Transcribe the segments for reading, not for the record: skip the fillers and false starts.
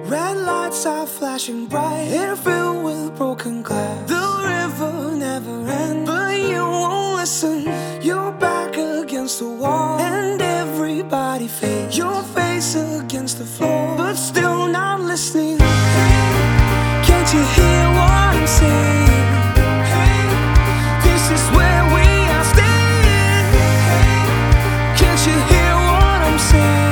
Red lights are flashing bright, air filled with broken glass. The river never ends, but you won't listen. You're back against the wall, and everybody fades. Your face against the floor, but still not listening. Can't you hear what I'm saying? This is where we are staying. Can't you hear what I'm saying?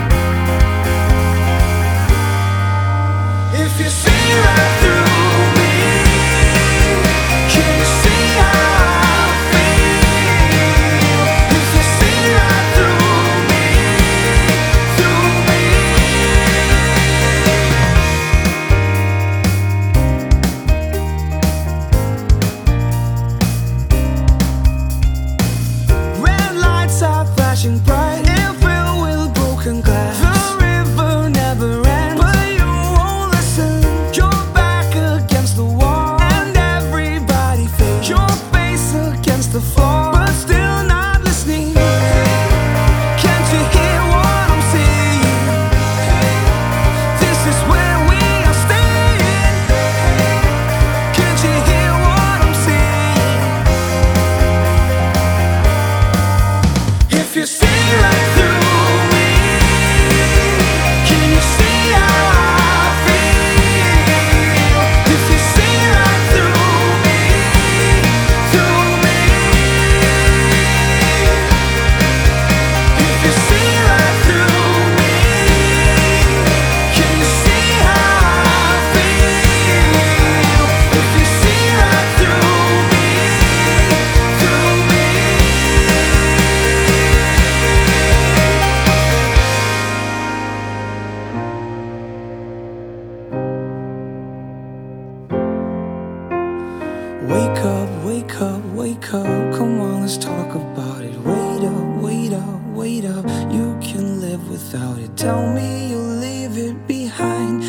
If you see right through me, can you see how I feel? If you see right through me, red lights are flashing bright, air filled with broken glass. The river never ends, but you won't listen. You're back against the wall, and everybody fades. Your face against the floor, but still not listening. Can't you hear what I'm saying? This is where we are staying. Can't you hear what I'm saying? If you see right through me, can you see how I feel? If you see right through me, if you see right through me, can you see how I feel? If you see right through me, Wake up, wake up, wake up. Come on, let's talk about it. Wait up, wait up, wait up. You can live without it. Tell me you'll leave it behind.